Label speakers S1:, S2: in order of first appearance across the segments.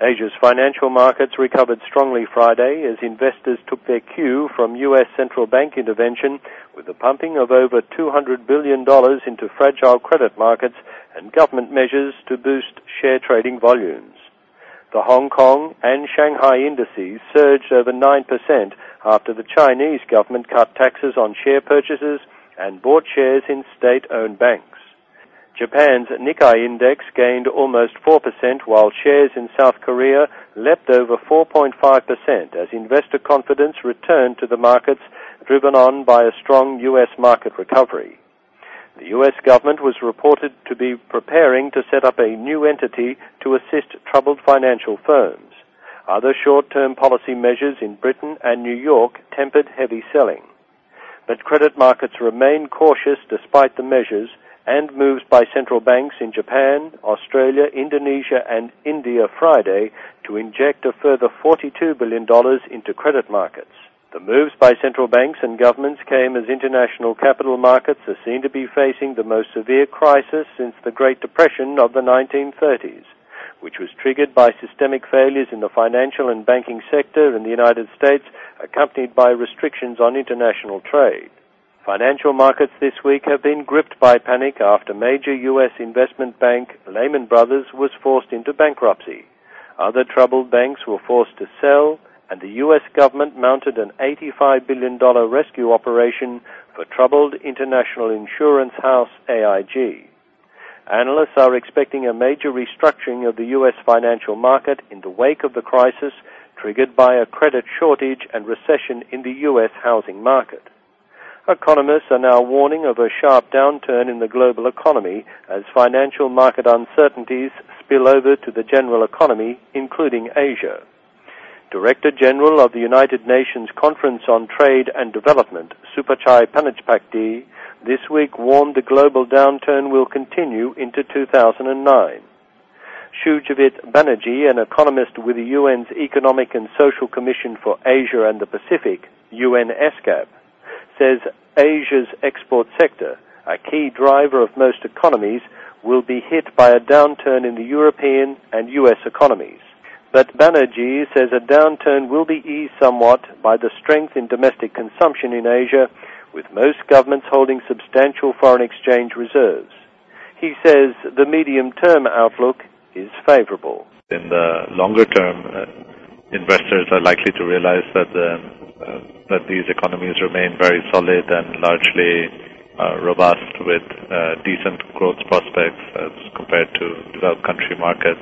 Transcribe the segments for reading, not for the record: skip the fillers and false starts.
S1: Asia's financial markets recovered strongly Friday as investors took their cue from U.S. central bank intervention with the pumping of over $200 billion into fragile credit markets and government measures to boost share trading volumes. The Hong Kong and Shanghai indices surged over 9% after the Chinese government cut taxes on share purchases and bought shares in state-owned banks. Japan's Nikkei index gained almost 4%, while shares in South Korea leapt over 4.5% as investor confidence returned to the markets, driven on by a strong U.S. market recovery. The U.S. government was reported to be preparing to set up a new entity to assist troubled financial firms. Other short-term policy measures in Britain and New York tempered heavy selling. But credit markets remain cautious despite the measures, and moves by central banks in Japan, Australia, Indonesia, and India Friday to inject a further $42 billion into credit markets. The moves by central banks and governments came as international capital markets are seen to be facing the most severe crisis since the Great Depression of the 1930s, which was triggered by systemic failures in the financial and banking sector in the United States, accompanied by restrictions on international trade. Financial markets this week have been gripped by panic after major U.S. investment bank Lehman Brothers was forced into bankruptcy. Other troubled banks were forced to sell, and the U.S. government mounted an $85 billion rescue operation for troubled international insurance house AIG. Analysts are expecting a major restructuring of the U.S. financial market in the wake of the crisis, triggered by a credit shortage and recession in the U.S. housing market. Economists are now warning of a sharp downturn in the global economy as financial market uncertainties spill over to the general economy, including Asia. Director General of the United Nations Conference on Trade and Development, Supachai Panachpakdi, this week warned the global downturn will continue into 2009. Sujivit Banerjee, an economist with the UN's Economic and Social Commission for Asia and the Pacific, UNESCAP, says Asia's export sector, a key driver of most economies, will be hit by a downturn in the European and U.S. economies. But Banerjee says a downturn will be eased somewhat by the strength in domestic consumption in Asia, with most governments holding substantial foreign exchange reserves. He says the medium-term outlook is favorable.
S2: In the longer term, investors are likely to realize that these economies remain very solid and largely robust with decent growth prospects as compared to developed country markets.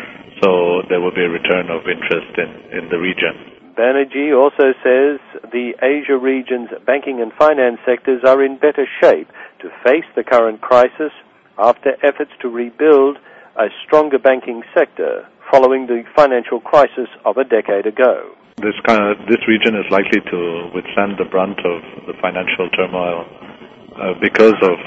S2: So there will be a return of interest in the region.
S1: Banerjee also says the Asia region's banking and finance sectors are in better shape to face the current crisis after efforts to rebuild a stronger banking sector following the financial crisis of a decade ago.
S2: This region is likely to withstand the brunt of the financial turmoil because of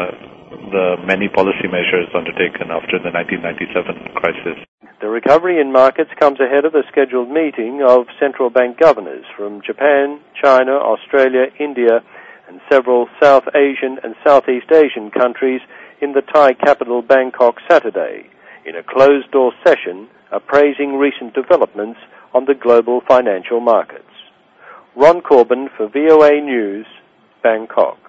S2: the many policy measures undertaken after the 1997 crisis.
S1: The recovery in markets comes ahead of a scheduled meeting of central bank governors from Japan, China, Australia, India, and several South Asian and Southeast Asian countries in the Thai capital Bangkok Saturday, in a closed-door session appraising recent developments on the global financial markets. Ron Corbin for VOA News, Bangkok.